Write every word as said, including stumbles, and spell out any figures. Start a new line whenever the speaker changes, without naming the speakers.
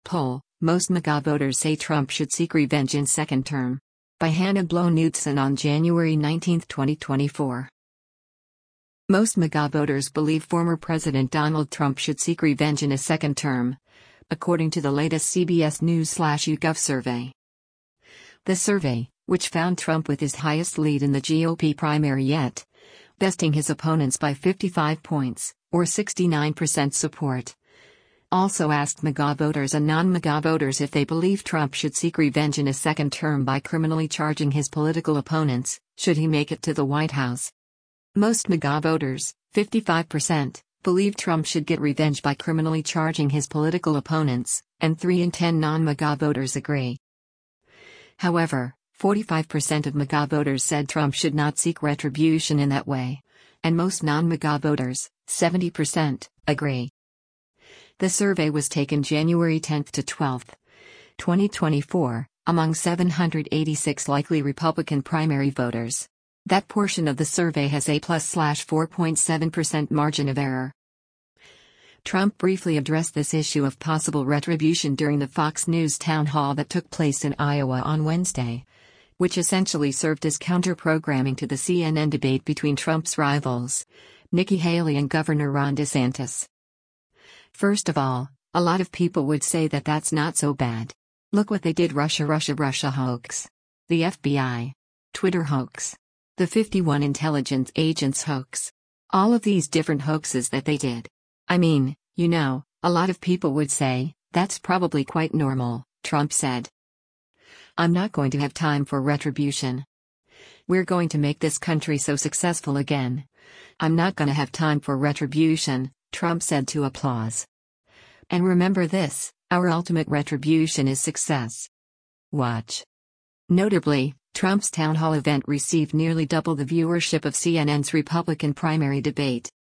poll, most MAGA voters say Trump should seek revenge in second term. By Hannah Blow-Knudsen on January nineteenth, twenty twenty-four. Most MAGA voters believe former President Donald Trump should seek revenge in a second term, according to the latest C B S News slash YouGov survey. The survey, which found Trump with his highest lead in the G O P primary yet, besting his opponents by fifty-five points, or sixty-nine percent support, also asked MAGA voters and non-MAGA voters if they believe Trump should seek revenge in a second term by criminally charging his political opponents, should he make it to the White House. Most MAGA voters, fifty-five percent, believe Trump should get revenge by criminally charging his political opponents, and three in ten non-MAGA voters agree. However, forty-five percent of MAGA voters said Trump should not seek retribution in that way, and most non-MAGA voters, seventy percent, agree. The survey was taken January tenth to twelfth, twenty twenty-four, among seven hundred eighty-six likely Republican primary voters. That portion of the survey has a plus slash four point seven percent margin of error. Trump briefly addressed this issue of possible retribution during the Fox News town hall that took place in Iowa on Wednesday, which essentially served as counter-programming to the C N N debate between Trump's rivals, Nikki Haley and Governor Ron DeSantis. First of all, a lot of people would say that that's not so bad. Look what they did: Russia, Russia, Russia hoax, the F B I, Twitter hoax, the fifty-one intelligence agents hoax. All of these different hoaxes that they did. I mean, you know, a lot of people would say, that's probably quite normal, Trump said. I'm not going to have time for retribution. We're going to make this country so successful again. I'm not going to have time for retribution, Trump said to Applause. And remember this, our ultimate retribution is success. Watch. Notably, Trump's town hall event received nearly double the viewership of C N N's Republican primary debate.